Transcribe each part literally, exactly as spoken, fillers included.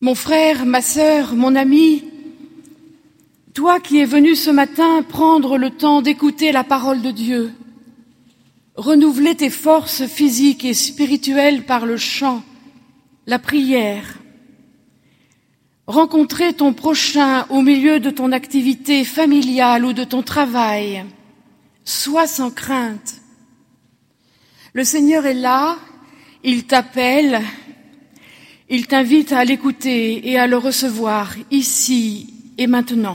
Mon frère, ma sœur, mon ami, toi qui es venu ce matin prendre le temps d'écouter la parole de Dieu, renouveler tes forces physiques et spirituelles par le chant, la prière, rencontrer ton prochain au milieu de ton activité familiale ou de ton travail, sois sans crainte. Le Seigneur est là, il t'appelle, il t'invite à l'écouter et à le recevoir ici et maintenant.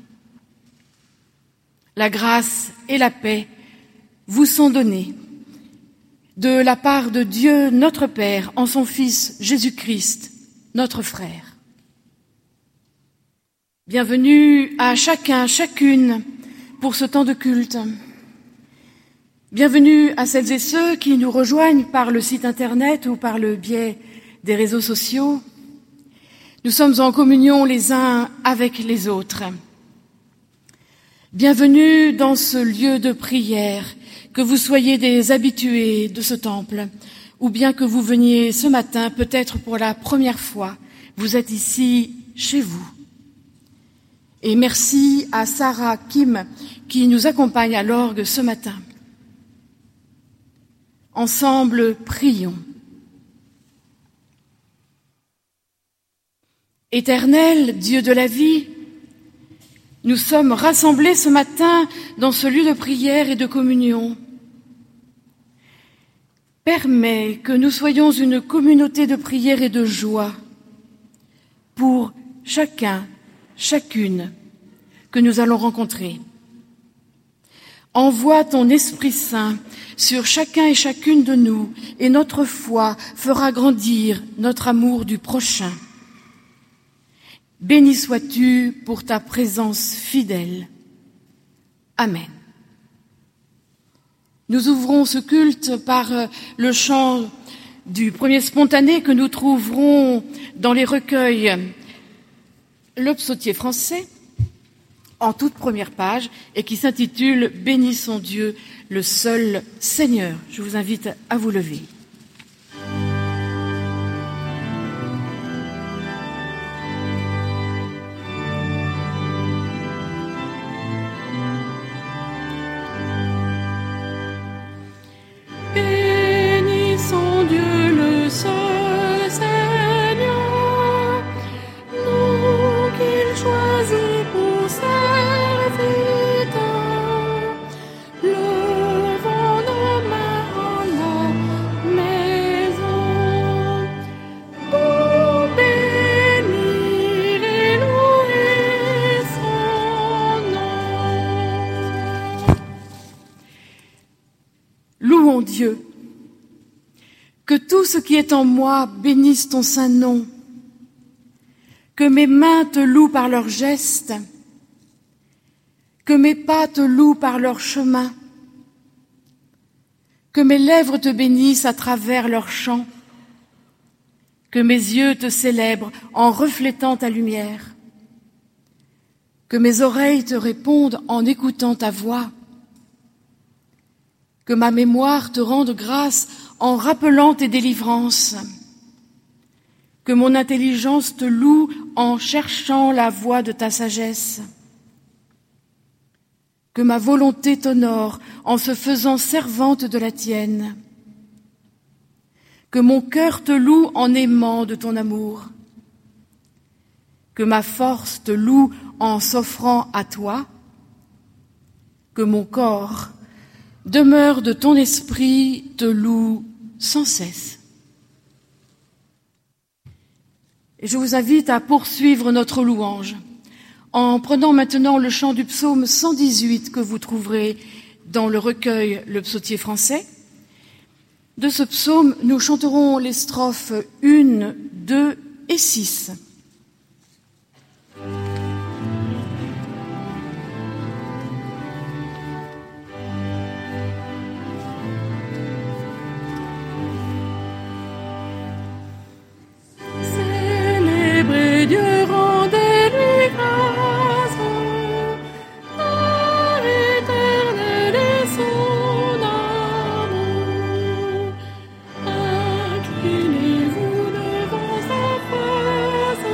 La grâce et la paix vous sont données de la part de Dieu notre Père en son Fils Jésus-Christ, notre frère. Bienvenue à chacun, chacune pour ce temps de culte. Bienvenue à celles et ceux qui nous rejoignent par le site internet ou par le biais des réseaux sociaux. Nous sommes en communion les uns avec les autres. Bienvenue dans ce lieu de prière, que vous soyez des habitués de ce temple, ou bien que vous veniez ce matin, peut-être pour la première fois, vous êtes ici chez vous. Et merci à Sarah Kim qui nous accompagne à l'orgue ce matin. Ensemble, prions. Éternel, Dieu de la vie, nous sommes rassemblés ce matin dans ce lieu de prière et de communion. Permets que nous soyons une communauté de prière et de joie pour chacun, chacune que nous allons rencontrer. Envoie ton Esprit Saint sur chacun et chacune de nous et notre foi fera grandir notre amour du prochain. Béni sois-tu pour ta présence fidèle. Amen. Nous ouvrons ce culte par le chant du premier spontané que nous trouverons dans les recueils Le Psautier français, en toute première page, et qui s'intitule « Bénissons Dieu, le seul Seigneur ». Je vous invite à vous lever. Dieu, que tout ce qui est en moi bénisse ton saint nom, que mes mains te louent par leurs gestes, que mes pas te louent par leur chemin, que mes lèvres te bénissent à travers leurs chants, que mes yeux te célèbrent en reflétant ta lumière, que mes oreilles te répondent en écoutant ta voix, que ma mémoire te rende grâce en rappelant tes délivrances, que mon intelligence te loue en cherchant la voie de ta sagesse, que ma volonté t'honore en se faisant servante de la tienne, que mon cœur te loue en aimant de ton amour, que ma force te loue en s'offrant à toi, que mon corps, demeure de ton esprit, te loue sans cesse. Et je vous invite à poursuivre notre louange en prenant maintenant le chant du psaume cent dix-huit que vous trouverez dans le recueil Le Psautier français. De ce psaume, nous chanterons les strophes un, deux et six. Dieu, rendez-lui grâce, car éternel est son amour. Inclinez-vous devant sa face,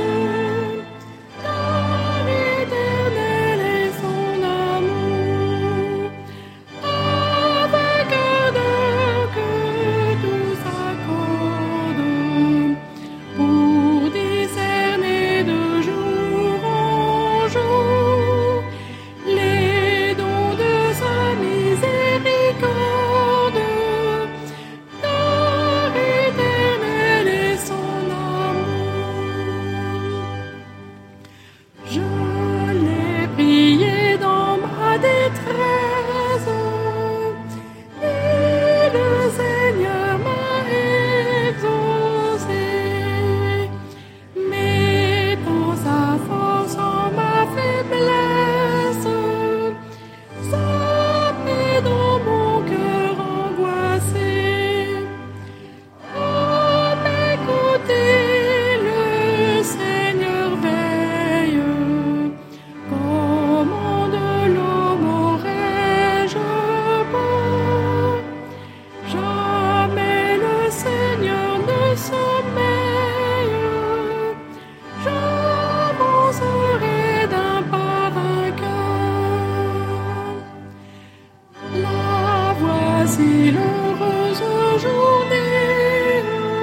si l'heureuse journée,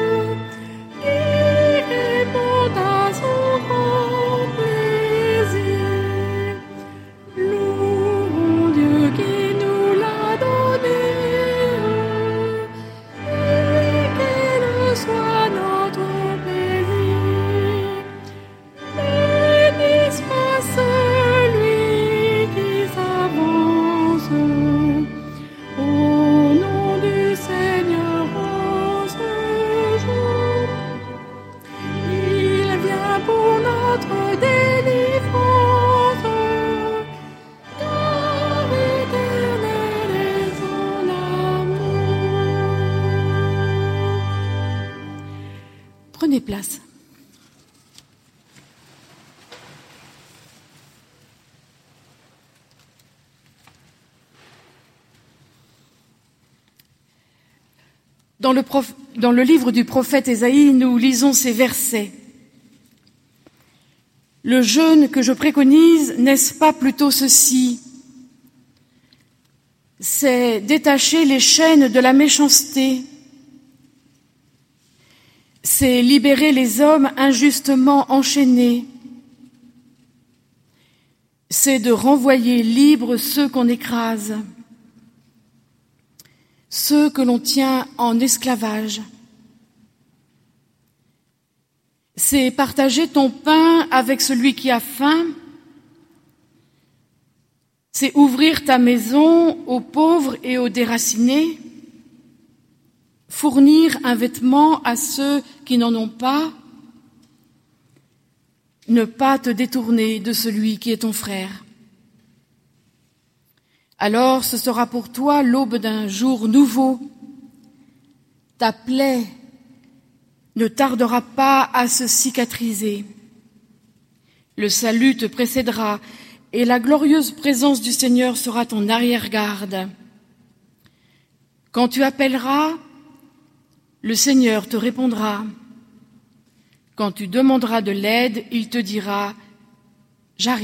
il répond à son grand plaisir. Louons Dieu qui nous l'a donné, et qu'il soit notre plaisir. Béni soit celui qui s'avance au nom du Seigneur en ce jour. Il vient pour notre délivrance, car éternel est son amour. Prenez place. Dans le, prof... Dans le livre du prophète Ésaïe, nous lisons ces versets. Le jeûne que je préconise, n'est-ce pas plutôt ceci? C'est détacher les chaînes de la méchanceté. C'est libérer les hommes injustement enchaînés. C'est de renvoyer libres ceux qu'on écrase, ceux que l'on tient en esclavage. C'est partager ton pain avec celui qui a faim. C'est ouvrir ta maison aux pauvres et aux déracinés. Fournir un vêtement à ceux qui n'en ont pas. Ne pas te détourner de celui qui est ton frère. Alors ce sera pour toi l'aube d'un jour nouveau. Ta plaie ne tardera pas à se cicatriser. Le salut te précédera et la glorieuse présence du Seigneur sera ton arrière-garde. Quand tu appelleras, le Seigneur te répondra. Quand tu demanderas de l'aide, il te dira « J'arrive ».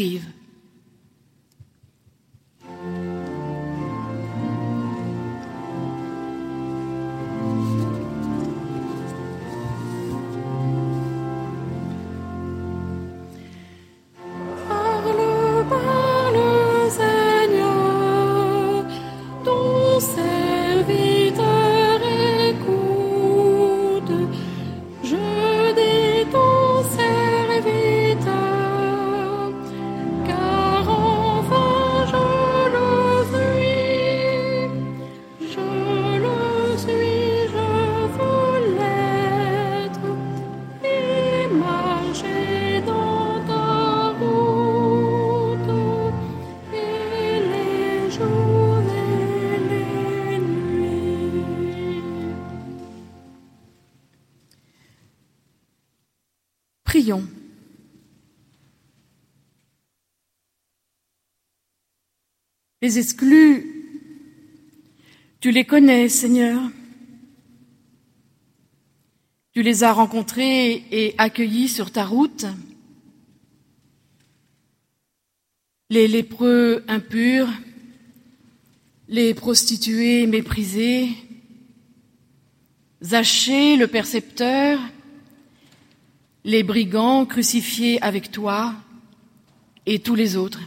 Prions. Les exclus, tu les connais, Seigneur. Tu les as rencontrés et accueillis sur ta route. Les lépreux impurs, les prostituées méprisées, Zachée le percepteur, les brigands crucifiés avec toi et tous les autres.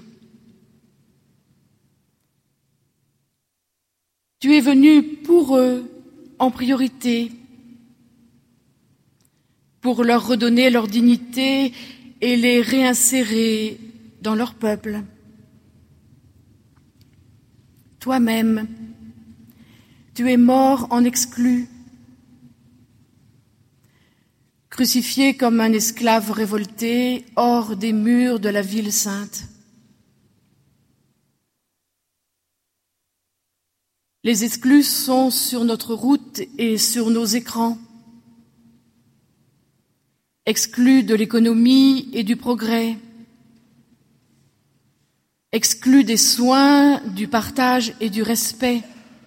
Tu es venu pour eux en priorité, pour leur redonner leur dignité et les réinsérer dans leur peuple. Toi-même, tu es mort en exclu, crucifié comme un esclave révolté hors des murs de la ville sainte. Les exclus sont sur notre route et sur nos écrans, exclus de l'économie et du progrès, exclus des soins, du partage et du respect.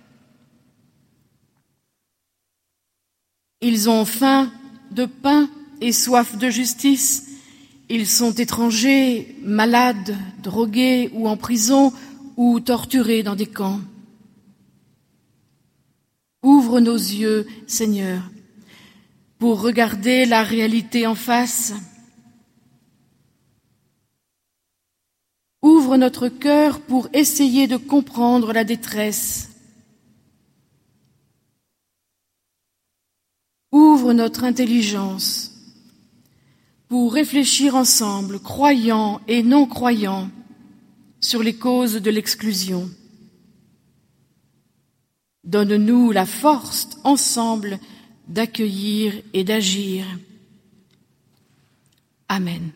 Ils ont faim de pain et soif de justice. Ils sont étrangers, malades, drogués ou en prison ou torturés dans des camps. Ouvre nos yeux, Seigneur, pour regarder la réalité en face. Ouvre notre cœur pour essayer de comprendre la détresse. Ouvre notre intelligence pour réfléchir ensemble, croyants et non-croyants, sur les causes de l'exclusion. Donne-nous la force, ensemble, d'accueillir et d'agir. Amen.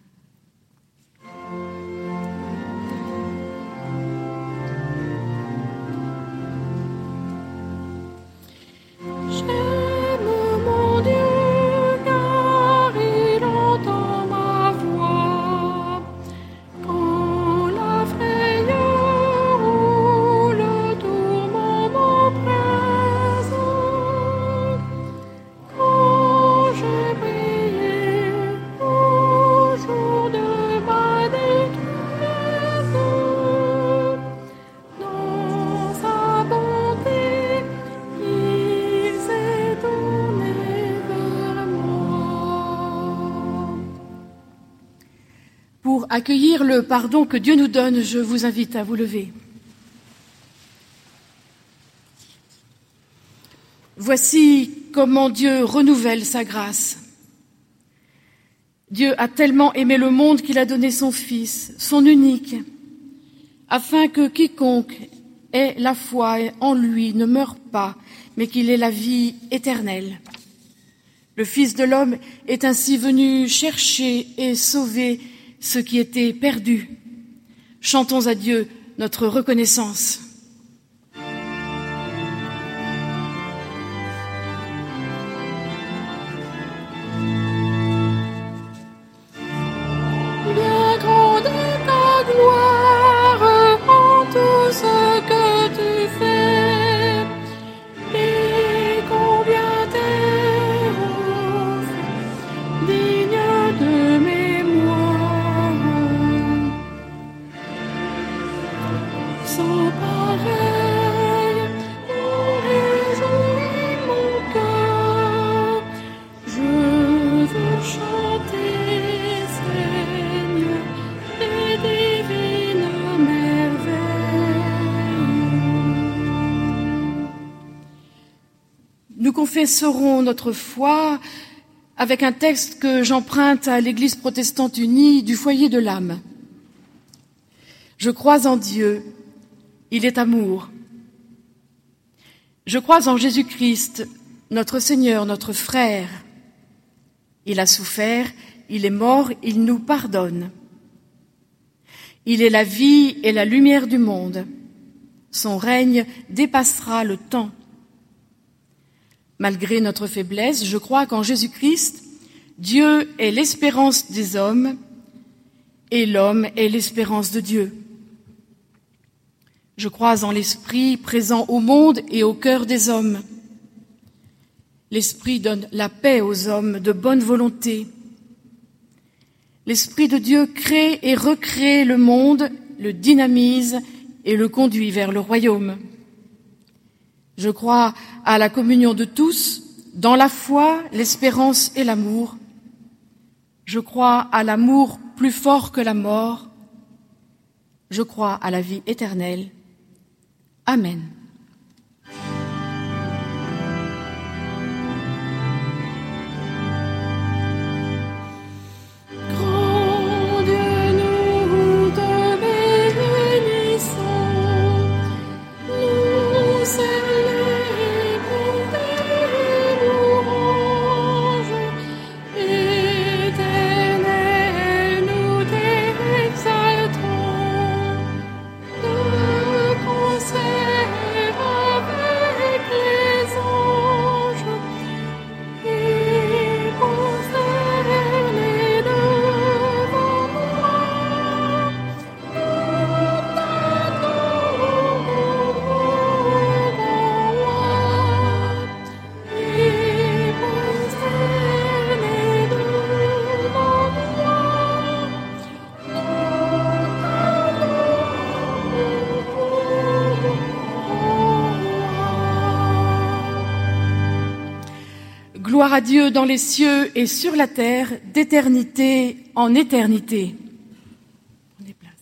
Pour accueillir le pardon que Dieu nous donne, je vous invite à vous lever. Voici comment Dieu renouvelle sa grâce. Dieu a tellement aimé le monde qu'il a donné son Fils, son unique, afin que quiconque ait la foi en lui ne meure pas, mais qu'il ait la vie éternelle. Le Fils de l'homme est ainsi venu chercher et sauver ce qui était perdu. Chantons à Dieu notre reconnaissance. Bien grande est ta gloire en tout ce que tu fais, et combien tes offres dignes de mémoire. Sans pareil, on réjouit mon cœur. Je veux chanter, Seigneur, tes divines merveilles. Nous confesserons notre foi avec un texte que j'emprunte à l'Église protestante unie du foyer de l'âme. Je crois en Dieu, il est amour. Je crois en Jésus-Christ, notre Seigneur, notre frère. Il a souffert, il est mort, il nous pardonne. Il est la vie et la lumière du monde. Son règne dépassera le temps. Malgré notre faiblesse, je crois qu'en Jésus-Christ, Dieu est l'espérance des hommes et l'homme est l'espérance de Dieu. Je crois en l'Esprit présent au monde et au cœur des hommes. L'Esprit donne la paix aux hommes de bonne volonté. L'Esprit de Dieu crée et recrée le monde, le dynamise et le conduit vers le royaume. Je crois à la communion de tous, dans la foi, l'espérance et l'amour. Je crois à l'amour plus fort que la mort. Je crois à la vie éternelle. Amen. Grand Dieu, nous te bénissons, nous célébrons tes louanges, Éternel, nous t'exaltons, de concert Gloire à Dieu dans les cieux et sur la terre, d'éternité en éternité. Prenez place.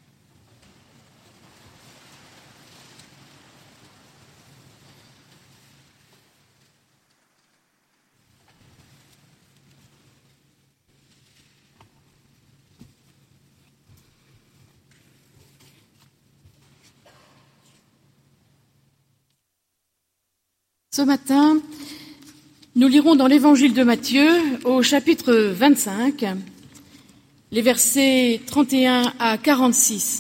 Ce matin, nous lirons dans l'Évangile de Matthieu, au chapitre vingt-cinq, les versets trente et un à quarante-six.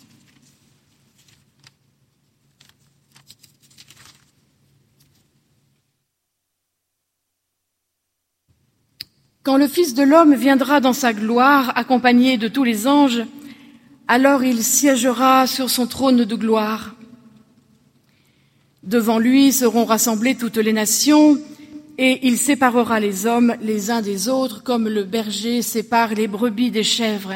Quand le Fils de l'homme viendra dans sa gloire, accompagné de tous les anges, alors il siégera sur son trône de gloire. Devant lui seront rassemblées toutes les nations, et il séparera les hommes les uns des autres, comme le berger sépare les brebis des chèvres.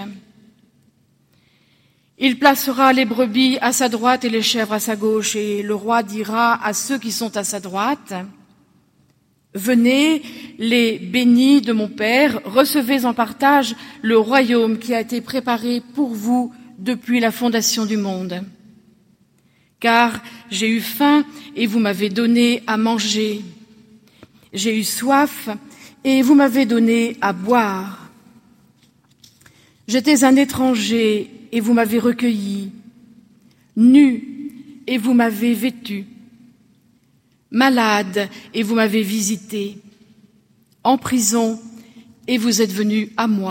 Il placera les brebis à sa droite et les chèvres à sa gauche, et le roi dira à ceux qui sont à sa droite, « Venez, les bénis de mon Père, recevez en partage le royaume qui a été préparé pour vous depuis la fondation du monde. Car j'ai eu faim et vous m'avez donné à manger. J'ai eu soif et vous m'avez donné à boire. J'étais un étranger et vous m'avez recueilli, nu et vous m'avez vêtu, malade et vous m'avez visité, en prison et vous êtes venus à moi. »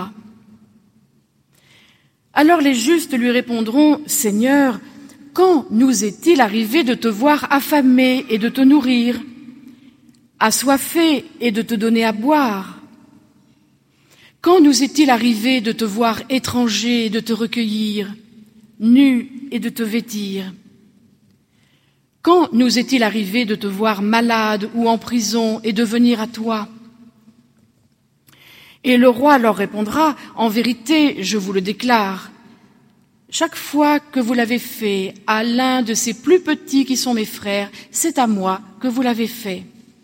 Alors les justes lui répondront, « Seigneur, quand nous est-il arrivé de te voir affamé et de te nourrir, assoiffé et de te donner à boire? Quand nous est-il arrivé de te voir étranger et de te recueillir, nu et de te vêtir? Quand nous est-il arrivé de te voir malade ou en prison et de venir à toi? » Et le roi leur répondra, « En vérité, je vous le déclare, chaque fois que vous l'avez fait à l'un de ces plus petits qui sont mes frères, c'est à moi que vous l'avez fait. »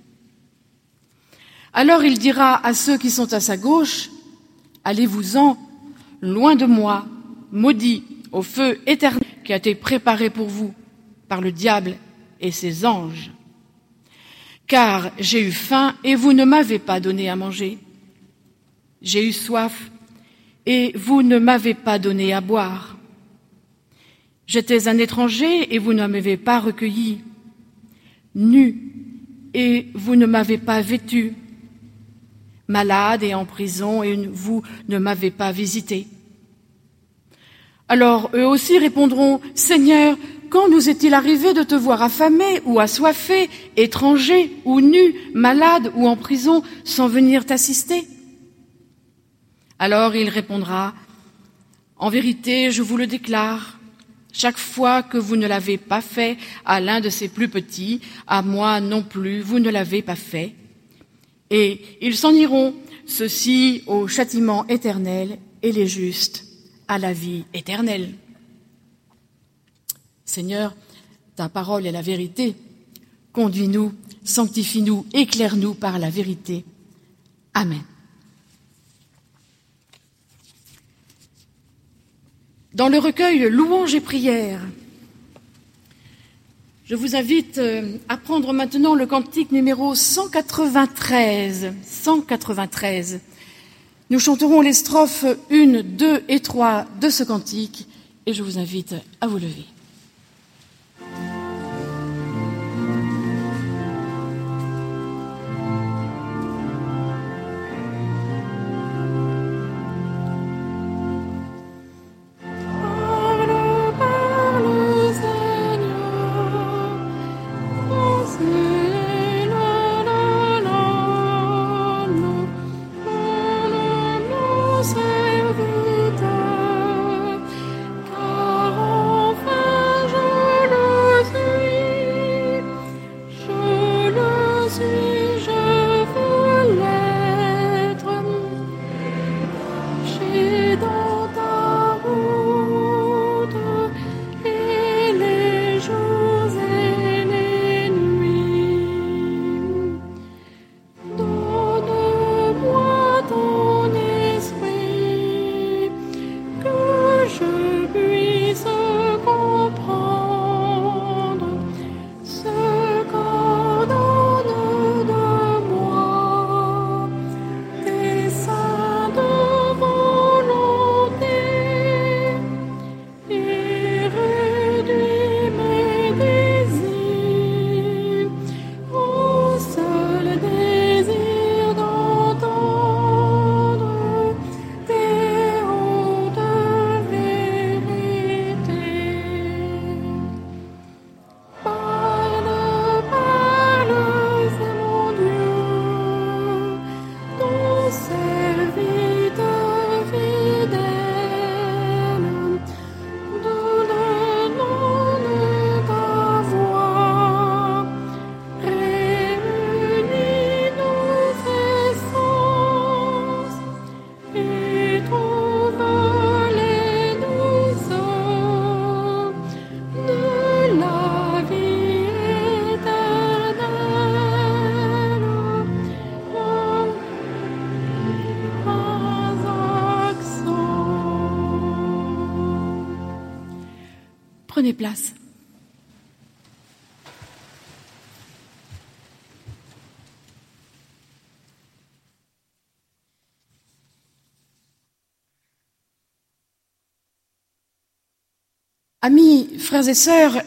Alors il dira à ceux qui sont à sa gauche, « Allez-vous-en, loin de moi, maudits, au feu éternel qui a été préparé pour vous par le diable et ses anges. Car j'ai eu faim et vous ne m'avez pas donné à manger. J'ai eu soif et vous ne m'avez pas donné à boire. J'étais un étranger et vous ne m'avez pas recueilli, nu et vous ne m'avez pas vêtu, malade et en prison et vous ne m'avez pas visité. » Alors eux aussi répondront, « Seigneur, quand nous est-il arrivé de te voir affamé ou assoiffé, étranger ou nu, malade ou en prison, sans venir t'assister ?» Alors il répondra, « En vérité, je vous le déclare, chaque fois que vous ne l'avez pas fait à l'un de ces plus petits, à moi non plus, vous ne l'avez pas fait. » Et ils s'en iront, ceux-ci au châtiment éternel et les justes à la vie éternelle. Seigneur, ta parole est la vérité. Conduis-nous, sanctifie-nous, éclaire-nous par la vérité. Amen. Dans le recueil Louanges et prières, je vous invite à prendre maintenant le cantique numéro cent quatre-vingt-treize. cent quatre-vingt-treize. Nous chanterons les strophes un, deux et trois de ce cantique et je vous invite à vous lever. Car enfin Prenez place. Amis, frères et sœurs,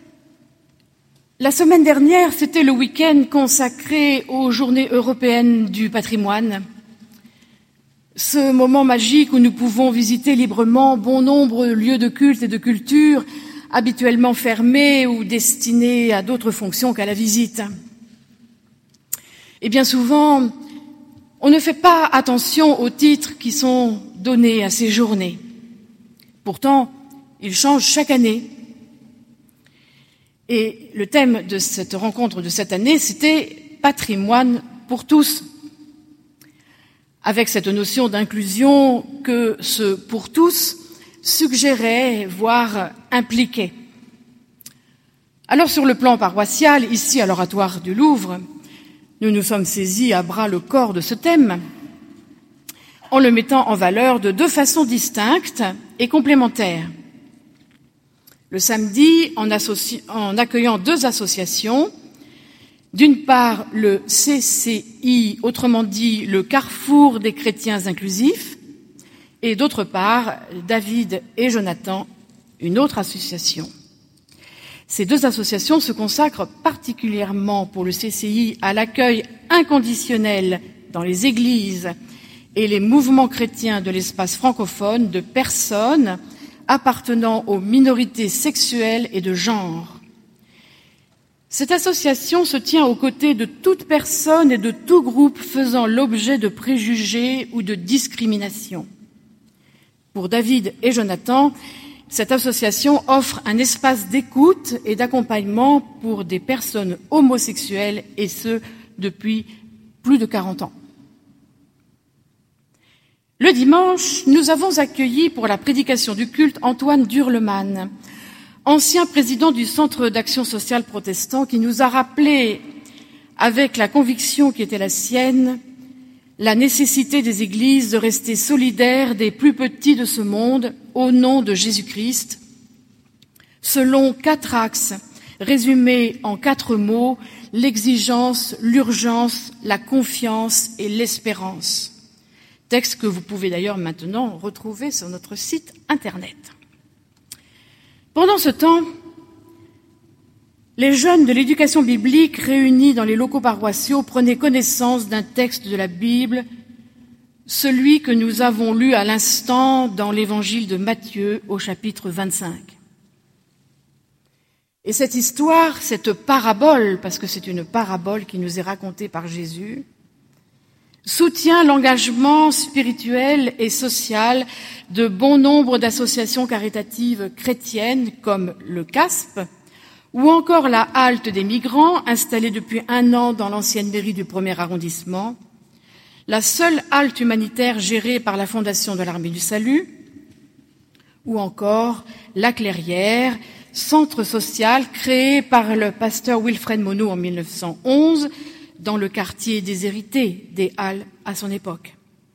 la semaine dernière, c'était le week-end consacré aux Journées européennes du patrimoine. Ce moment magique où nous pouvons visiter librement bon nombre de lieux de culte et de culture habituellement fermés ou destinés à d'autres fonctions qu'à la visite. Et bien souvent, on ne fait pas attention aux titres qui sont donnés à ces journées. Pourtant, ils changent chaque année. Et le thème de cette rencontre de cette année, c'était « Patrimoine pour tous », avec cette notion d'inclusion que ce « pour tous » suggérait, voire impliquait. Alors sur le plan paroissial, ici à l'Oratoire du Louvre, nous nous sommes saisis à bras le corps de ce thème, en le mettant en valeur de deux façons distinctes et complémentaires. Le samedi, en, associ... en accueillant deux associations, d'une part le C C I, autrement dit le Carrefour des chrétiens inclusifs, et d'autre part David et Jonathan, une autre association. Ces deux associations se consacrent particulièrement pour le C C I à l'accueil inconditionnel dans les églises et les mouvements chrétiens de l'espace francophone de personnes appartenant aux minorités sexuelles et de genre. Cette association se tient aux côtés de toute personne et de tout groupe faisant l'objet de préjugés ou de discrimination. Pour David et Jonathan, cette association offre un espace d'écoute et d'accompagnement pour des personnes homosexuelles, et ce, depuis plus de quarante ans. Le dimanche, nous avons accueilli pour la prédication du culte Antoine Durleman, ancien président du Centre d'action sociale protestant, qui nous a rappelé, avec la conviction qui était la sienne, la nécessité des églises de rester solidaires des plus petits de ce monde au nom de Jésus-Christ, selon quatre axes résumés en quatre mots: l'exigence, l'urgence, la confiance et l'espérance. Texte que vous pouvez d'ailleurs maintenant retrouver sur notre site Internet. Pendant ce temps, les jeunes de l'éducation biblique réunis dans les locaux paroissiaux prenaient connaissance d'un texte de la Bible, celui que nous avons lu à l'instant dans l'évangile de Matthieu au chapitre vingt-cinq. Et cette histoire, cette parabole, parce que c'est une parabole qui nous est racontée par Jésus, soutient l'engagement spirituel et social de bon nombre d'associations caritatives chrétiennes comme le C A S P ou encore la Halte des migrants installée depuis un an dans l'ancienne mairie du premier arrondissement, la seule halte humanitaire gérée par la Fondation de l'Armée du Salut, ou encore la Clairière, centre social créé par le pasteur Wilfred Monod en mille neuf cent onze, dans le quartier déshérité des Halles à son époque.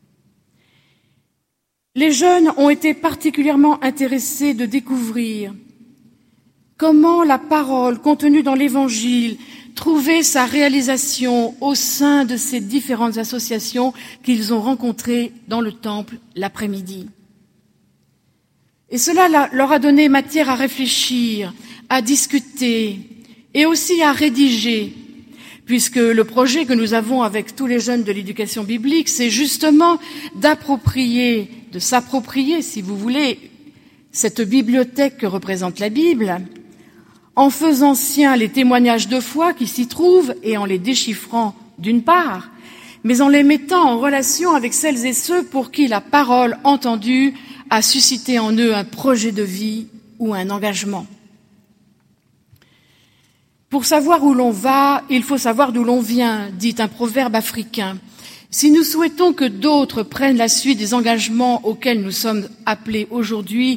Les jeunes ont été particulièrement intéressés de découvrir comment la parole contenue dans l'Évangile trouvait sa réalisation au sein de ces différentes associations qu'ils ont rencontrées dans le temple l'après-midi. Et cela leur a donné matière à réfléchir, à discuter et aussi à rédiger, puisque le projet que nous avons avec tous les jeunes de l'éducation biblique, c'est justement d'approprier, de s'approprier, si vous voulez, cette bibliothèque que représente la Bible, en faisant siens les témoignages de foi qui s'y trouvent et en les déchiffrant d'une part, mais en les mettant en relation avec celles et ceux pour qui la parole entendue a suscité en eux un projet de vie ou un engagement. Pour savoir où l'on va, il faut savoir d'où l'on vient, dit un proverbe africain. Si nous souhaitons que d'autres prennent la suite des engagements auxquels nous sommes appelés aujourd'hui,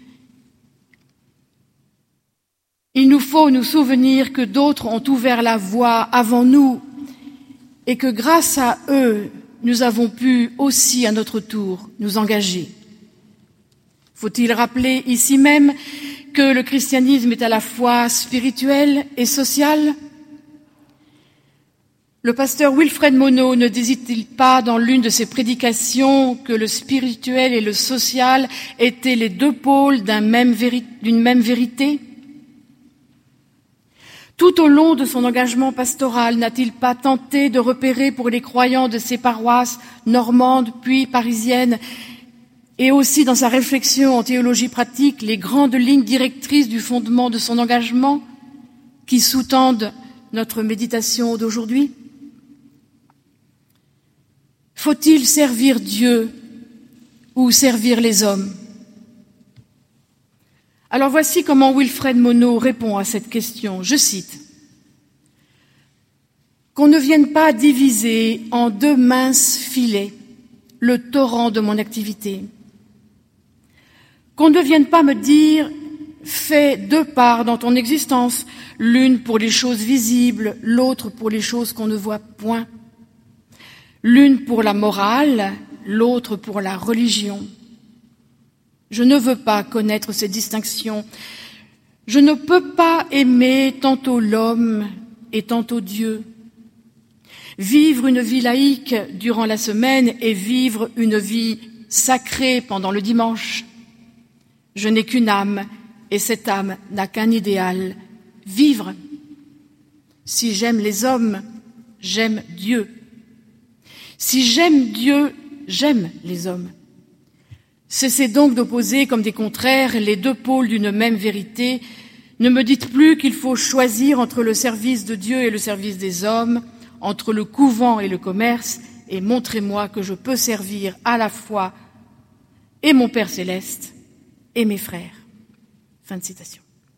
il nous faut nous souvenir que d'autres ont ouvert la voie avant nous et que grâce à eux, nous avons pu aussi à notre tour nous engager. Faut-il rappeler ici même que le christianisme est à la fois spirituel et social? Le pasteur Wilfred Monod ne disait-il pas dans l'une de ses prédications que le spirituel et le social étaient les deux pôles d'un même véri- d'une même vérité? Tout au long de son engagement pastoral, n'a-t-il pas tenté de repérer pour les croyants de ses paroisses normandes puis parisiennes, et aussi dans sa réflexion en théologie pratique, les grandes lignes directrices du fondement de son engagement qui sous-tendent notre méditation d'aujourd'hui? Faut-il servir Dieu ou servir les hommes? Alors voici comment Wilfred Monod répond à cette question. Je cite: « Qu'on ne vienne pas diviser en deux minces filets le torrent de mon activité. Qu'on ne vienne pas me dire « fais deux parts dans ton existence, l'une pour les choses visibles, l'autre pour les choses qu'on ne voit point. L'une pour la morale, l'autre pour la religion. Je ne veux pas connaître ces distinctions. Je ne peux pas aimer tantôt l'homme et tantôt Dieu. Vivre une vie laïque durant la semaine et vivre une vie sacrée pendant le dimanche. Je n'ai qu'une âme et cette âme n'a qu'un idéal, vivre. Si j'aime les hommes, j'aime Dieu. Si j'aime Dieu, j'aime les hommes. Cessez donc d'opposer comme des contraires les deux pôles d'une même vérité. Ne me dites plus qu'il faut choisir entre le service de Dieu et le service des hommes, entre le couvent et le commerce, et montrez-moi que je peux servir à la fois et mon Père céleste et mes frères. » Fin de citation.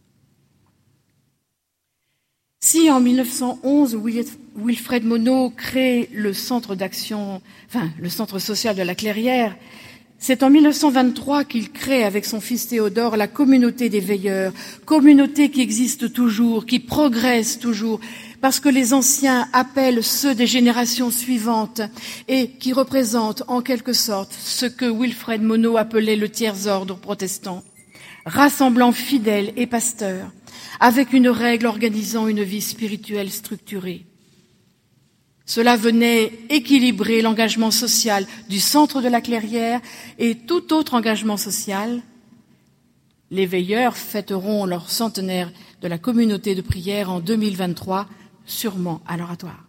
Si en mille neuf cent onze, Wilfred Monod crée le centre d'action, enfin le centre social de la Clairière, c'est en mille neuf cent vingt-trois qu'il crée avec son fils Théodore la communauté des veilleurs, communauté qui existe toujours, qui progresse toujours, parce que les anciens appellent ceux des générations suivantes et qui représentent en quelque sorte ce que Wilfred Monod appelait le tiers-ordre protestant, rassemblant fidèles et pasteurs, avec une règle organisant une vie spirituelle structurée. Cela venait équilibrer l'engagement social du centre de la Clairière et tout autre engagement social. Les veilleurs fêteront leur centenaire de la communauté de prière en deux mille vingt-trois, sûrement à l'oratoire.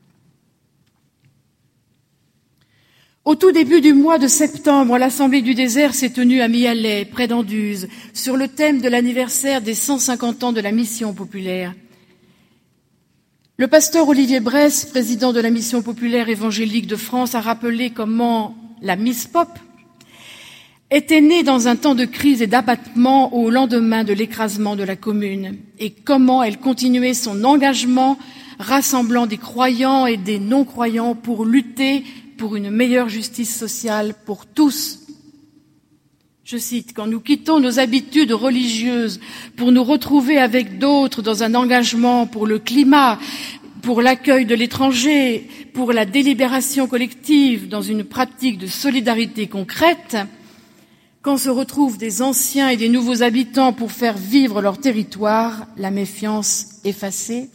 Au tout début du mois de septembre, l'Assemblée du désert s'est tenue à Mialet, près d'Anduze, sur le thème de l'anniversaire des cent cinquante ans de la mission populaire. Le pasteur Olivier Bresse, président de la Mission populaire évangélique de France, a rappelé comment la Miss Pop était née dans un temps de crise et d'abattement au lendemain de l'écrasement de la Commune, et comment elle continuait son engagement rassemblant des croyants et des non-croyants pour lutter pour une meilleure justice sociale pour tous. Je cite, « Quand nous quittons nos habitudes religieuses pour nous retrouver avec d'autres dans un engagement pour le climat, pour l'accueil de l'étranger, pour la délibération collective, dans une pratique de solidarité concrète, quand se retrouvent des anciens et des nouveaux habitants pour faire vivre leur territoire, la méfiance effacée,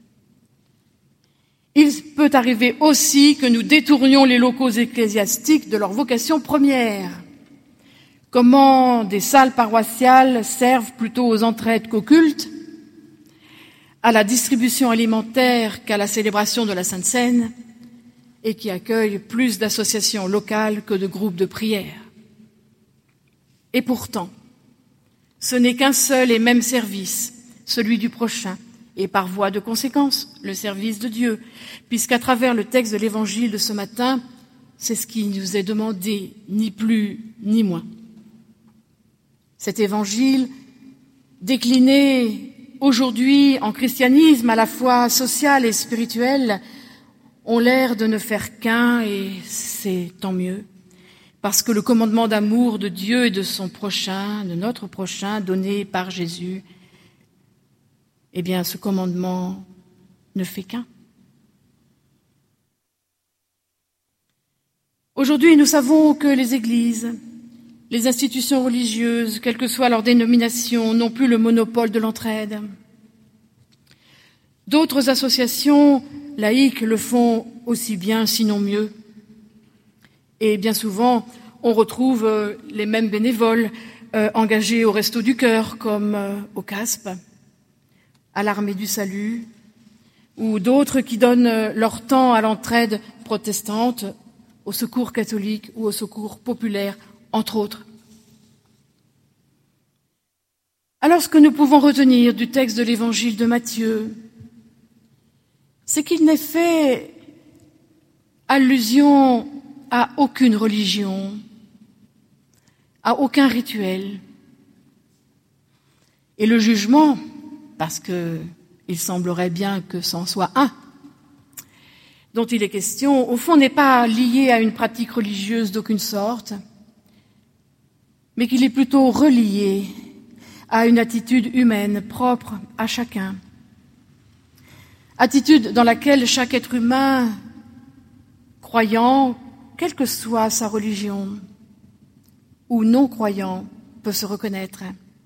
il peut arriver aussi que nous détournions les locaux ecclésiastiques de leur vocation première. Comment des salles paroissiales servent plutôt aux entraides qu'au culte, à la distribution alimentaire qu'à la célébration de la Sainte Seine, et qui accueillent plus d'associations locales que de groupes de prière. Et pourtant, ce n'est qu'un seul et même service, celui du prochain, et par voie de conséquence, le service de Dieu, puisqu'à travers le texte de l'Évangile de ce matin, c'est ce qui nous est demandé, ni plus ni moins. Cet évangile, décliné aujourd'hui en christianisme à la fois social et spirituel, ont l'air de ne faire qu'un, et c'est tant mieux, parce que le commandement d'amour de Dieu et de son prochain, de notre prochain, donné par Jésus, eh bien, ce commandement ne fait qu'un. Aujourd'hui, nous savons que les églises, Les institutions religieuses, quelle que soit leur dénomination, n'ont plus le monopole de l'entraide. D'autres associations laïques le font aussi bien, sinon mieux. Et bien souvent, on retrouve les mêmes bénévoles euh, engagés au Resto du Cœur, comme euh, au C A S P, à l'Armée du Salut, ou d'autres qui donnent leur temps à l'entraide protestante, au secours catholique ou au secours populaire, entre autres. Alors, ce que nous pouvons retenir du texte de l'Évangile de Matthieu, c'est qu'il n'est fait allusion à aucune religion, à aucun rituel. Et le jugement, parce qu'il semblerait bien que c'en soit un, dont il est question, au fond, n'est pas lié à une pratique religieuse d'aucune sorte, mais qu'il est plutôt relié à une attitude humaine propre à chacun. Attitude dans laquelle chaque être humain, croyant, quelle que soit sa religion, ou non-croyant, peut se reconnaître.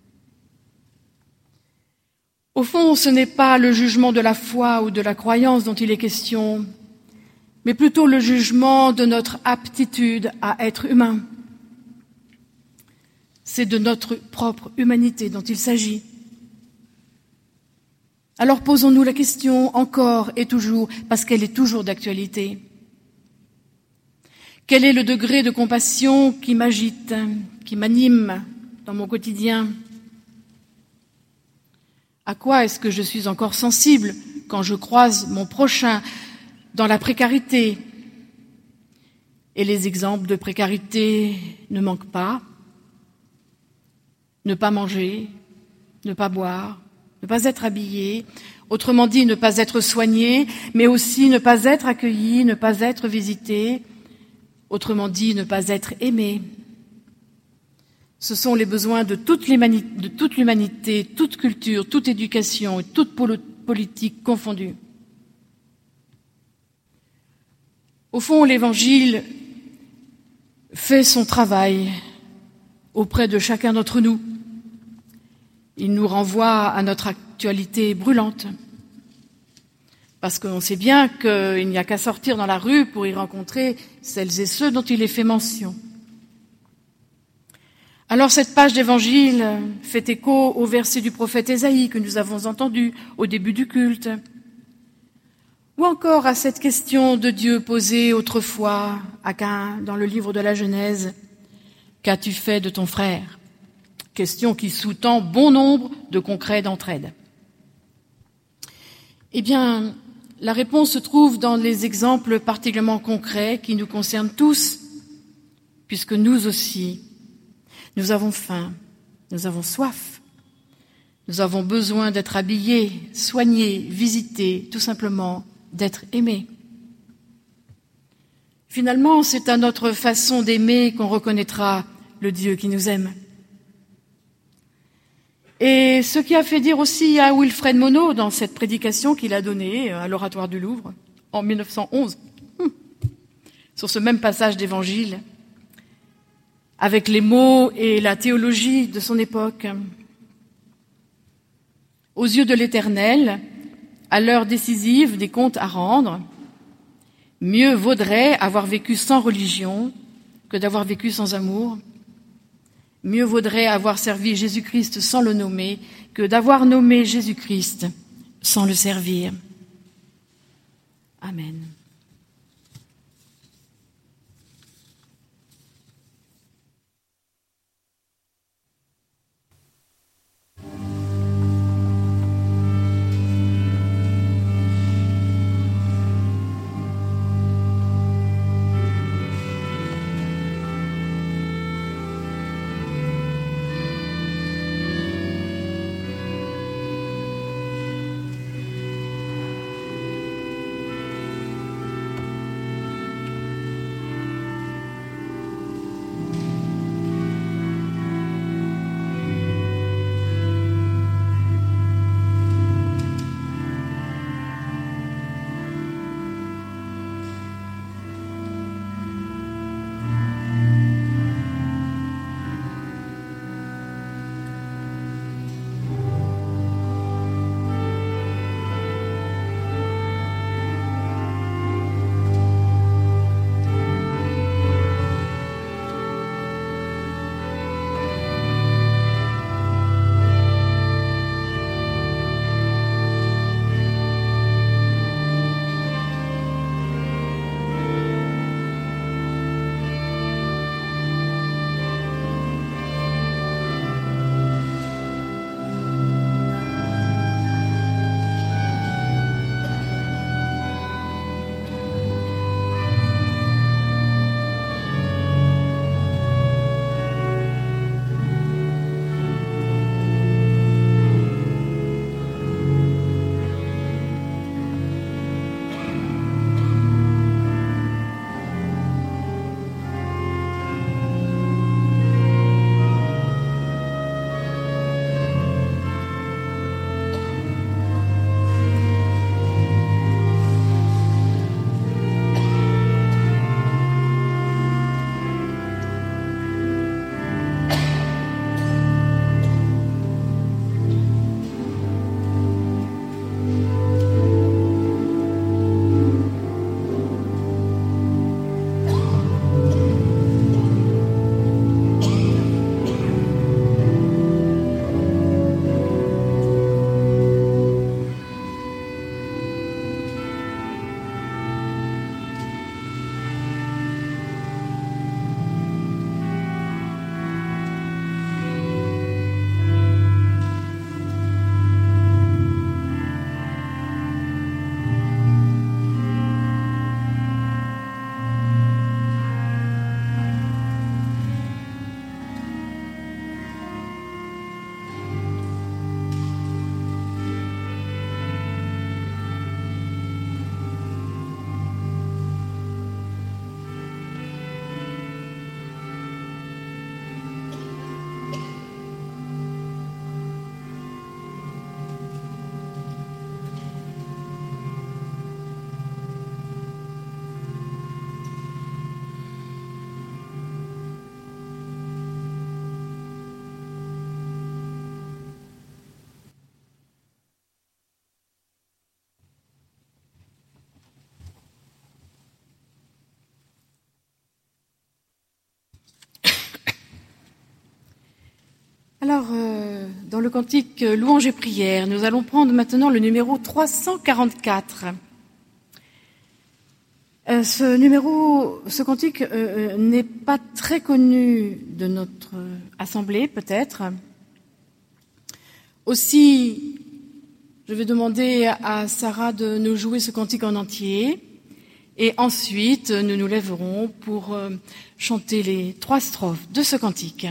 Au fond, ce n'est pas le jugement de la foi ou de la croyance dont il est question, mais plutôt le jugement de notre aptitude à être humain. C'est de notre propre humanité dont il s'agit. Alors posons-nous la question encore et toujours, parce qu'elle est toujours d'actualité. Quel est le degré de compassion qui m'agite, qui m'anime dans mon quotidien ? À quoi est-ce que je suis encore sensible quand je croise mon prochain dans la précarité? Et les exemples de précarité ne manquent pas. Ne pas manger, ne pas boire, ne pas être habillé, autrement dit, ne pas être soigné, mais aussi ne pas être accueilli, ne pas être visité, autrement dit, ne pas être aimé. Ce sont les besoins de toute l'humanité, toute culture, toute éducation et toute politique confondue. Au fond, l'Évangile fait son travail auprès de chacun d'entre nous. Il nous renvoie à notre actualité brûlante, parce qu'on sait bien qu'il n'y a qu'à sortir dans la rue pour y rencontrer celles et ceux dont il est fait mention. Alors cette page d'Évangile fait écho au verset du prophète Ésaïe que nous avons entendu au début du culte, ou encore à cette question de Dieu posée autrefois à Caïn dans le livre de la Genèse. Qu'as-tu fait de ton frère ? Question qui sous-tend bon nombre de concrets d'entraide. Eh bien, la réponse se trouve dans les exemples particulièrement concrets qui nous concernent tous, puisque nous aussi, nous avons faim, nous avons soif, nous avons besoin d'être habillés, soignés, visités, tout simplement d'être aimés. Finalement, c'est à notre façon d'aimer qu'on reconnaîtra le Dieu qui nous aime. Et ce qui a fait dire aussi à Wilfred Monod dans cette prédication qu'il a donnée à l'Oratoire du Louvre en mille neuf cent onze, sur ce même passage d'Évangile, avec les mots et la théologie de son époque. Aux yeux de l'Éternel, à l'heure décisive des comptes à rendre, mieux vaudrait avoir vécu sans religion que d'avoir vécu sans amour. Mieux vaudrait avoir servi Jésus-Christ sans le nommer que d'avoir nommé Jésus-Christ sans le servir. Amen. Alors, euh, dans le cantique euh, Louange et prière, nous allons prendre maintenant le numéro trois cent quarante-quatre. Euh, ce numéro, ce cantique euh, n'est pas très connu de notre assemblée, peut-être. Aussi, je vais demander à Sarah de nous jouer ce cantique en entier. Et ensuite, nous nous lèverons pour euh, chanter les trois strophes de ce cantique.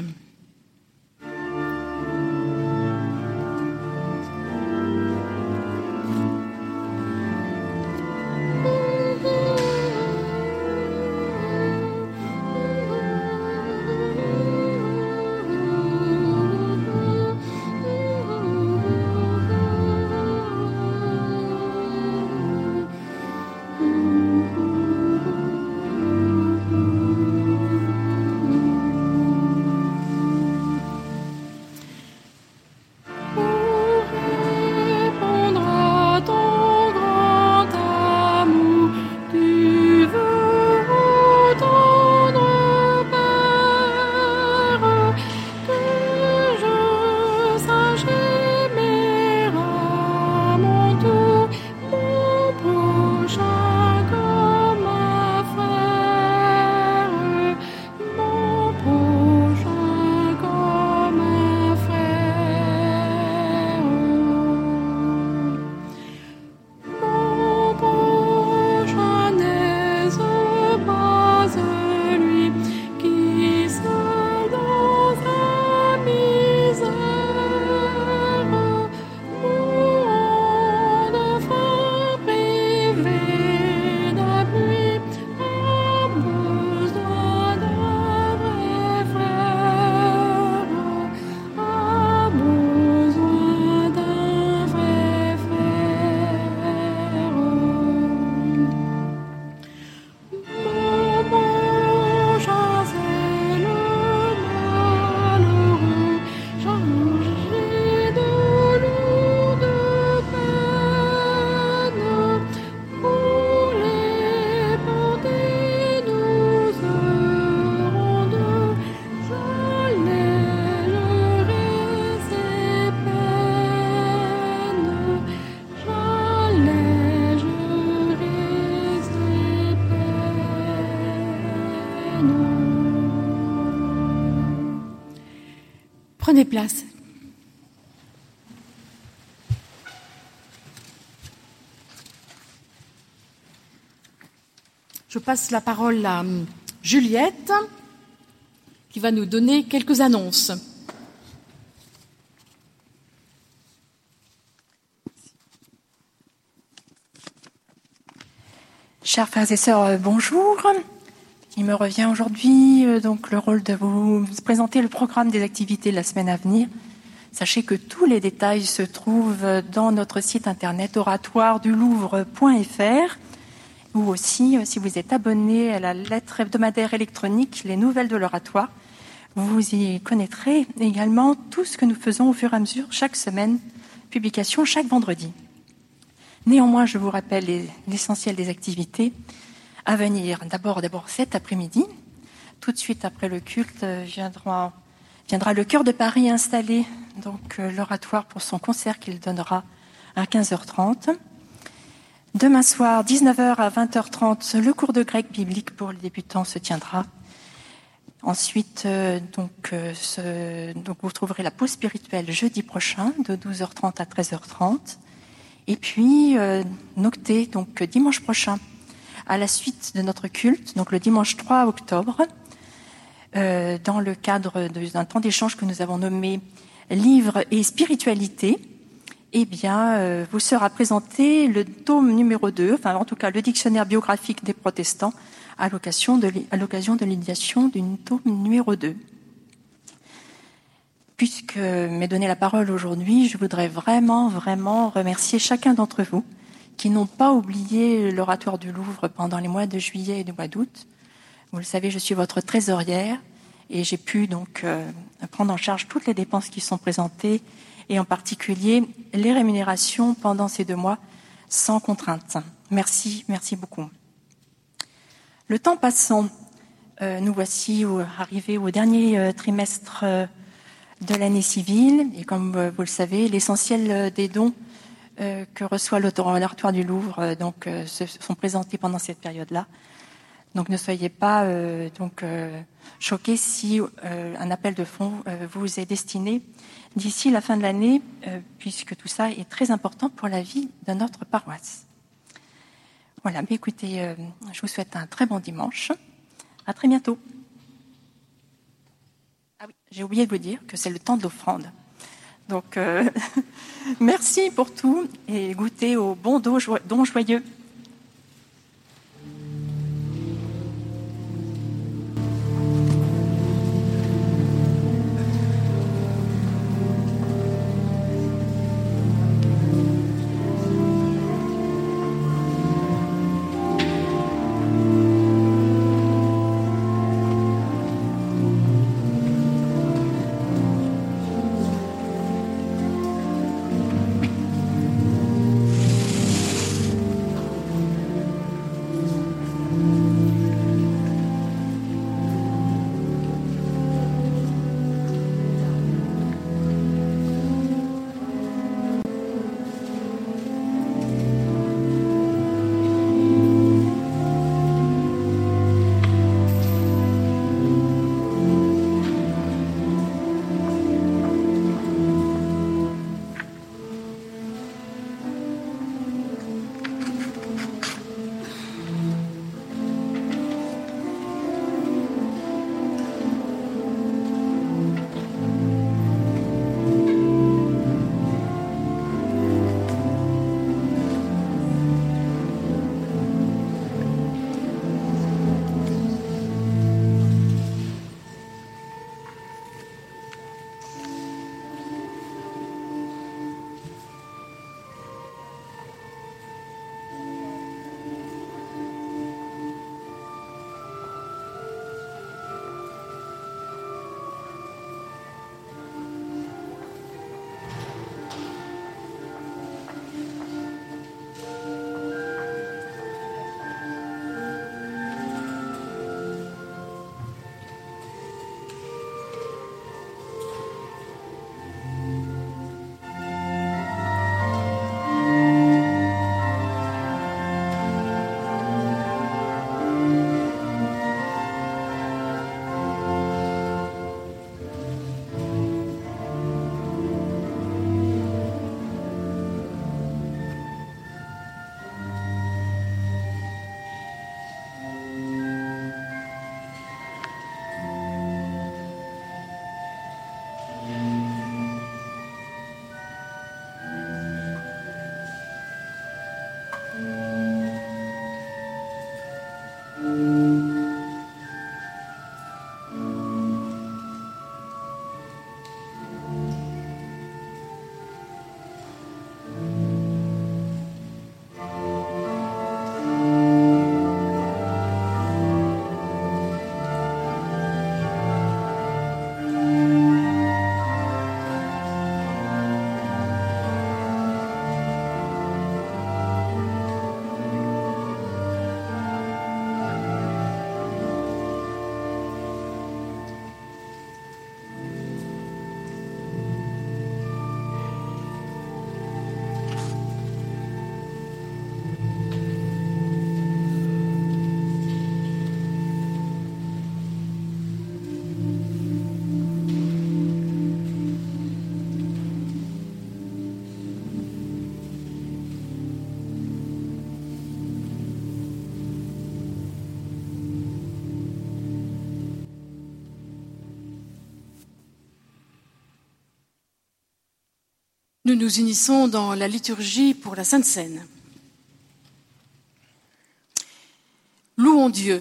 Prenez place. Je passe la parole à Juliette, qui va nous donner quelques annonces. Chers frères et sœurs, bonjour. Il me revient aujourd'hui euh, donc le rôle de vous présenter le programme des activités de la semaine à venir. Sachez que tous les détails se trouvent dans notre site internet oratoire du louvre point f r, ou aussi, euh, si vous êtes abonné à la lettre hebdomadaire électronique Les Nouvelles de l'Oratoire, vous y connaîtrez également tout ce que nous faisons au fur et à mesure chaque semaine, publication chaque vendredi. Néanmoins, je vous rappelle les, l'essentiel des activités à venir. D'abord, d'abord cet après-midi, tout de suite après le culte, viendra, viendra le Chœur de Paris installer donc euh, l'oratoire pour son concert qu'il donnera à quinze heures trente. Demain soir, dix-neuf heures à vingt heures trente, le cours de grec biblique pour les débutants se tiendra. Ensuite, euh, donc, euh, ce, donc, vous trouverez la pause spirituelle jeudi prochain, de douze heures trente à treize heures trente. Et puis, euh, notez, donc, dimanche prochain, à la suite de notre culte, donc le dimanche trois octobre, euh, dans le cadre d'un temps d'échange que nous avons nommé « Livres et spiritualité », eh bien, euh, vous sera présenté le tome numéro deux, enfin, en tout cas, le dictionnaire biographique des protestants, à l'occasion de, à l'occasion de l'édition du tome numéro deux. Puisque m'est donné la parole aujourd'hui, je voudrais vraiment, vraiment remercier chacun d'entre vous qui n'ont pas oublié l'oratoire du Louvre pendant les mois de juillet et de mois d'août. Vous le savez, je suis votre trésorière et j'ai pu donc euh, prendre en charge toutes les dépenses qui sont présentées et en particulier les rémunérations pendant ces deux mois sans contrainte. Merci, merci beaucoup. Le temps passant, euh, nous voici au, arrivés au dernier euh, trimestre euh, de l'année civile. Et comme vous le savez, l'essentiel des dons euh, que reçoit l'Oratoire du Louvre euh, donc, euh, se sont présentés pendant cette période-là. Donc ne soyez pas euh, donc, euh, choqués si euh, un appel de fonds euh, vous est destiné d'ici la fin de l'année, euh, puisque tout ça est très important pour la vie de notre paroisse. Voilà, mais écoutez, euh, je vous souhaite un très bon dimanche. À très bientôt. Ah oui, j'ai oublié de vous dire que c'est le temps de l'offrande. Donc, euh, merci pour tout et goûtez au bon don joyeux. Nous nous unissons dans la liturgie pour la Sainte Seine. Louons Dieu.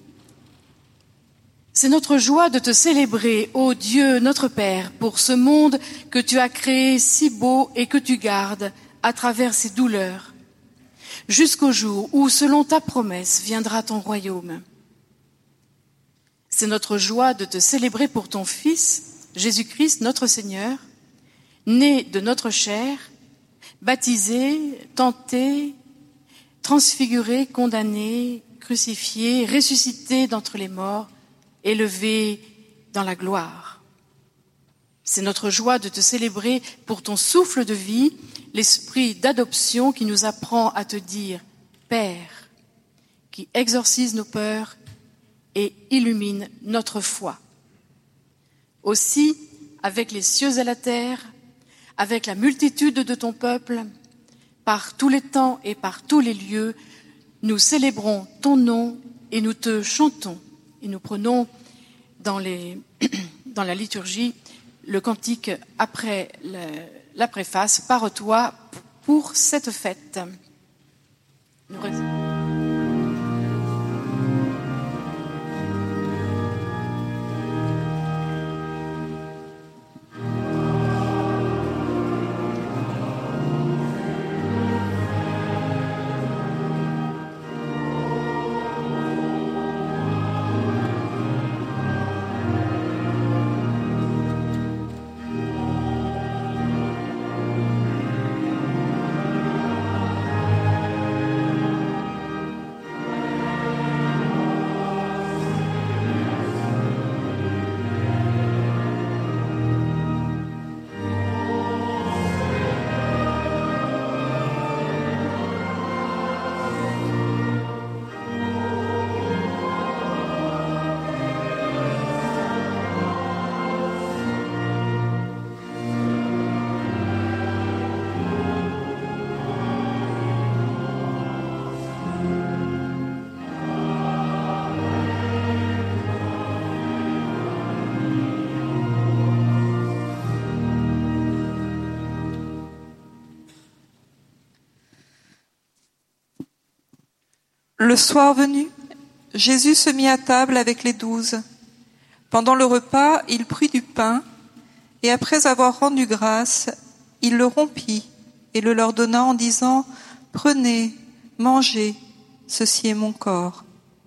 C'est notre joie de te célébrer, ô Dieu, notre Père, pour ce monde que tu as créé si beau et que tu gardes à travers ses douleurs, jusqu'au jour où, selon ta promesse, viendra ton royaume. C'est notre joie de te célébrer pour ton Fils, Jésus-Christ, notre Seigneur, né de notre chair, baptisé, tenté, transfiguré, condamné, crucifié, ressuscité d'entre les morts, élevé dans la gloire. C'est notre joie de te célébrer pour ton souffle de vie, l'esprit d'adoption qui nous apprend à te dire « Père », qui exorcise nos peurs et illumine notre foi. Aussi, avec les cieux et la terre, avec la multitude de ton peuple, par tous les temps et par tous les lieux, nous célébrons ton nom et nous te chantons. Et nous prenons dans, les, dans la liturgie le cantique après le, la préface « Pare-toi pour cette fête ». Nous Le soir venu, Jésus se mit à table avec les douze. Pendant le repas, il prit du pain, et après avoir rendu grâce, il le rompit et le leur donna en disant « Prenez, mangez, ceci est mon corps. »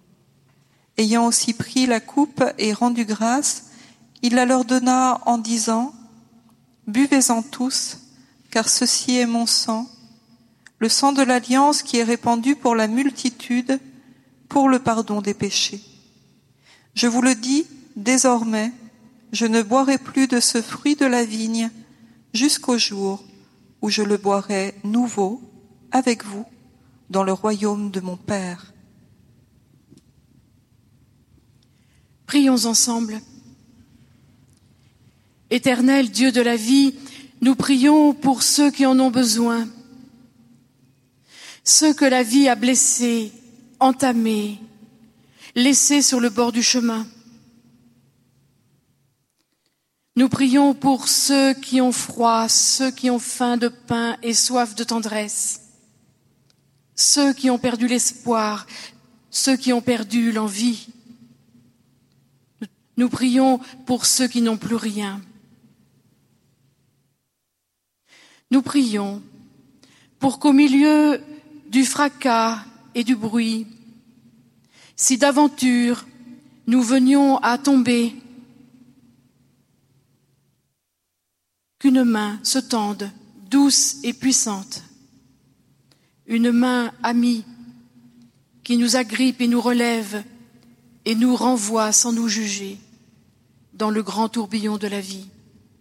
Ayant aussi pris la coupe et rendu grâce, il la leur donna en disant « Buvez-en tous, car ceci est mon sang, le sang de l'alliance qui est répandu pour la multitude, pour le pardon des péchés. Je vous le dis, désormais, je ne boirai plus de ce fruit de la vigne jusqu'au jour où je le boirai nouveau avec vous dans le royaume de mon Père. » Prions ensemble. Éternel Dieu de la vie, nous prions pour ceux qui en ont besoin, ceux que la vie a blessés, entamés, laissés sur le bord du chemin. Nous prions pour ceux qui ont froid, ceux qui ont faim de pain et soif de tendresse, ceux qui ont perdu l'espoir, ceux qui ont perdu l'envie. Nous prions pour ceux qui n'ont plus rien. Nous prions pour qu'au milieu du fracas et du bruit, si d'aventure nous venions à tomber, qu'une main se tende, douce et puissante, une main amie qui nous agrippe et nous relève et nous renvoie sans nous juger dans le grand tourbillon de la vie.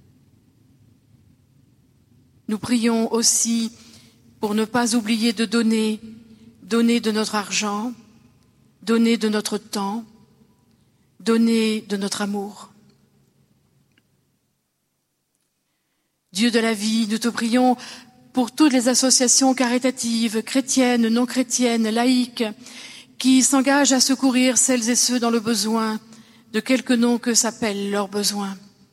Nous prions aussi pour ne pas oublier de donner, donner de notre argent, donner de notre temps, donner de notre amour. Dieu de la vie, nous te prions pour toutes les associations caritatives, chrétiennes, non chrétiennes, laïques, qui s'engagent à secourir celles et ceux dans le besoin, de quelque nom que s'appelle leur besoin.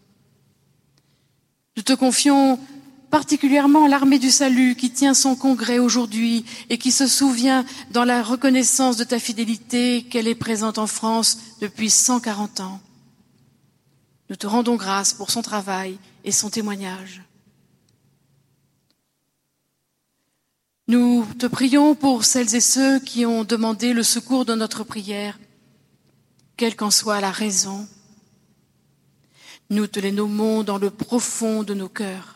Nous te confions particulièrement l'armée du salut qui tient son congrès aujourd'hui et qui se souvient dans la reconnaissance de ta fidélité qu'elle est présente en France depuis cent quarante ans. Nous te rendons grâce pour son travail et son témoignage. Nous te prions pour celles et ceux qui ont demandé le secours de notre prière, quelle qu'en soit la raison. Nous te les nommons dans le profond de nos cœurs.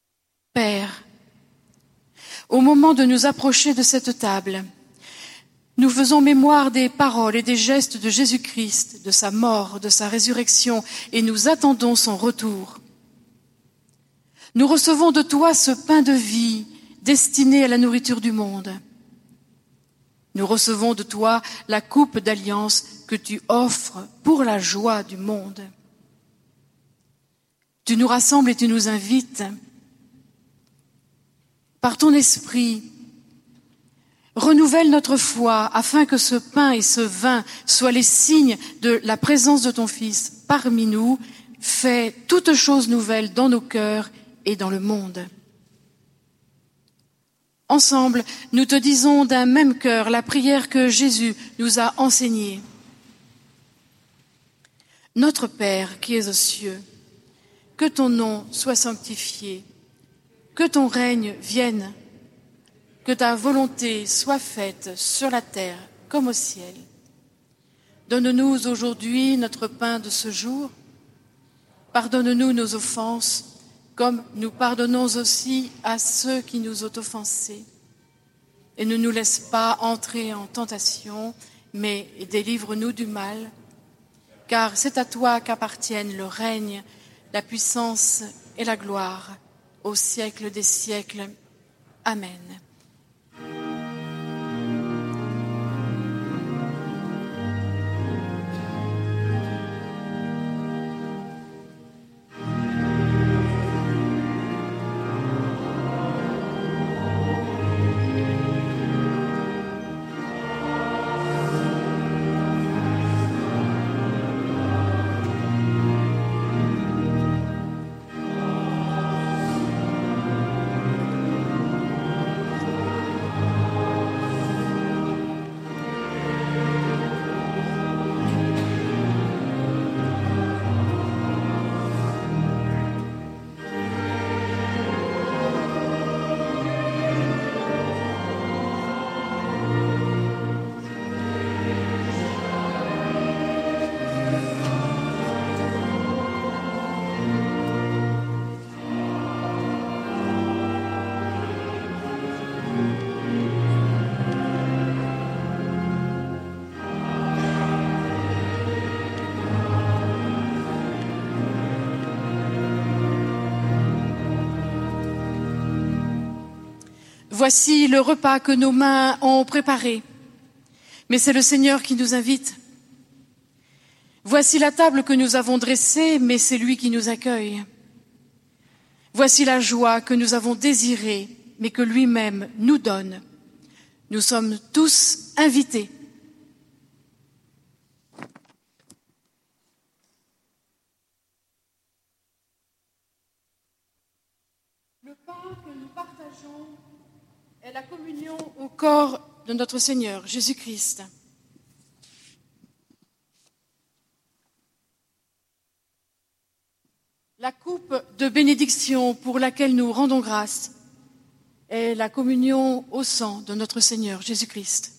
Père, au moment de nous approcher de cette table, Nous faisons mémoire des paroles et des gestes de Jésus-Christ, de sa mort, de sa résurrection, et nous attendons son retour. Nous recevons de toi ce pain de vie destiné à la nourriture du monde. Nous recevons de toi la coupe d'alliance que tu offres pour la joie du monde. Tu nous rassembles et tu nous invites. Par ton esprit, renouvelle notre foi afin que ce pain et ce vin soient les signes de la présence de ton Fils parmi nous. Fais toutes choses nouvelles dans nos cœurs et dans le monde. Ensemble, nous te disons d'un même cœur la prière que Jésus nous a enseignée. Notre Père qui es aux cieux, que ton nom soit sanctifié, que ton règne vienne, que ta volonté soit faite sur la terre comme au ciel. Donne-nous aujourd'hui notre pain de ce jour. Pardonne-nous nos offenses, comme nous pardonnons aussi à ceux qui nous ont offensés. Et ne nous laisse pas entrer en tentation, mais délivre-nous du mal, car c'est à toi qu'appartiennent le règne, la puissance et la gloire, au siècle des siècles. Amen. Voici le repas que nos mains ont préparé, mais c'est le Seigneur qui nous invite. Voici la table que nous avons dressée, mais c'est lui qui nous accueille. Voici la joie que nous avons désirée, mais que lui-même nous donne. Nous sommes tous invités. Le pain que nous partageons est la communion au corps de notre Seigneur Jésus-Christ. La coupe de bénédiction pour laquelle nous rendons grâce est la communion au sang de notre Seigneur Jésus-Christ.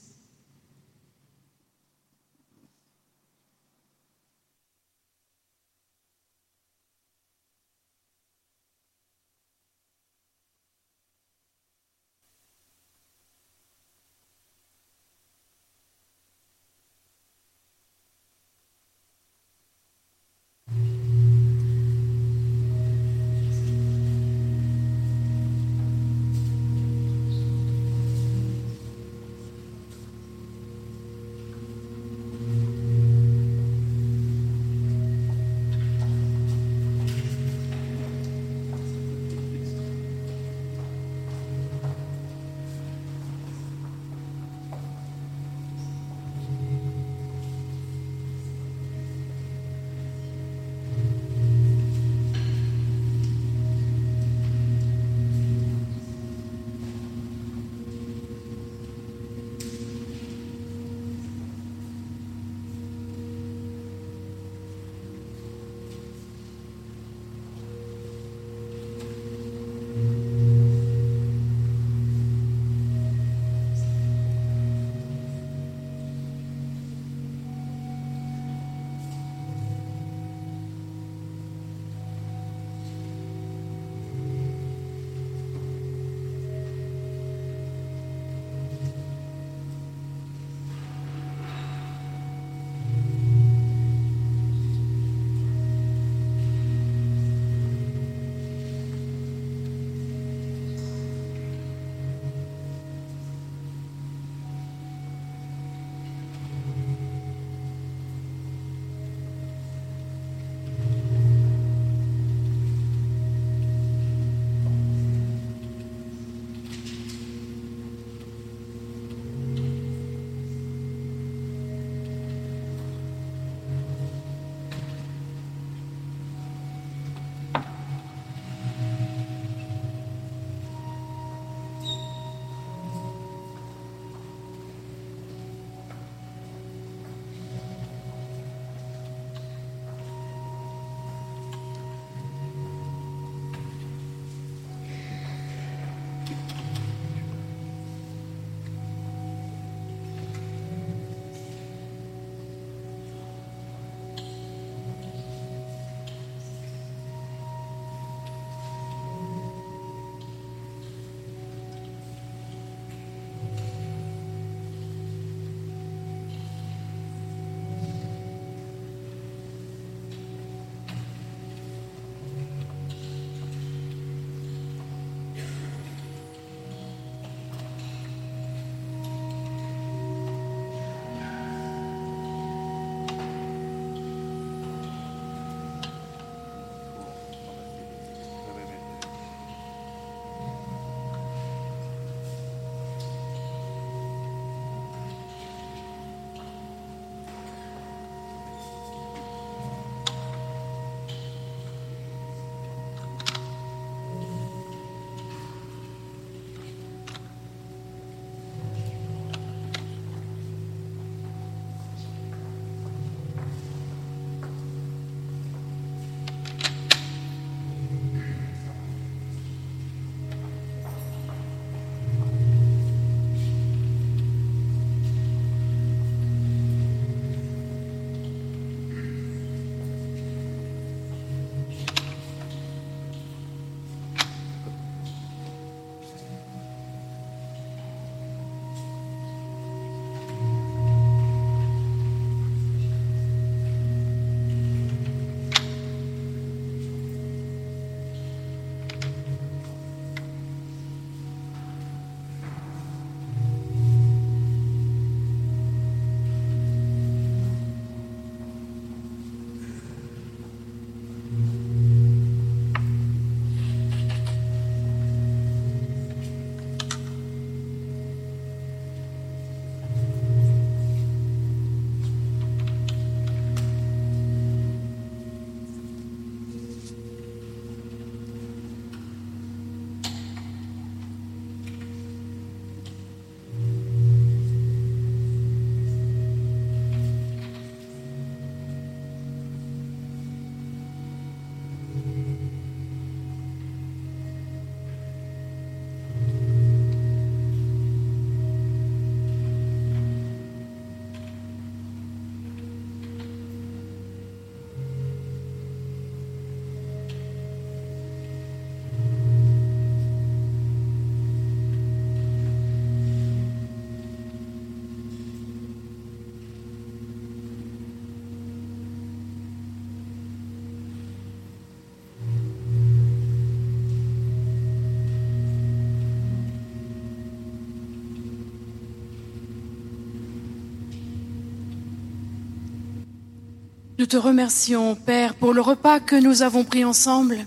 Nous te remercions, Père, pour le repas que nous avons pris ensemble.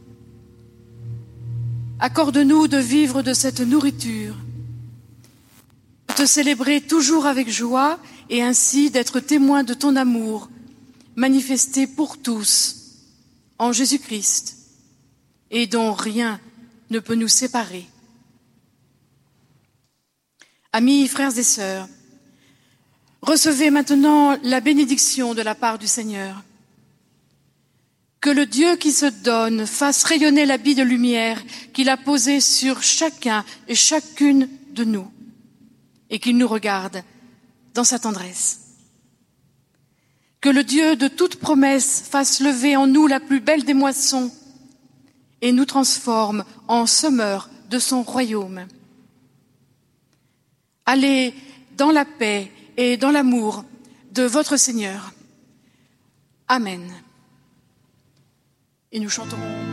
Accorde-nous de vivre de cette nourriture, de te célébrer toujours avec joie et ainsi d'être témoins de ton amour, manifesté pour tous en Jésus-Christ et dont rien ne peut nous séparer. Amis, frères et sœurs, recevez maintenant la bénédiction de la part du Seigneur. Que le Dieu qui se donne fasse rayonner l'habit de lumière qu'il a posé sur chacun et chacune de nous et qu'il nous regarde dans sa tendresse. Que le Dieu de toute promesse fasse lever en nous la plus belle des moissons et nous transforme en semeurs de son royaume. Allez dans la paix et dans l'amour de votre Seigneur. Amen. Et nous chanterons.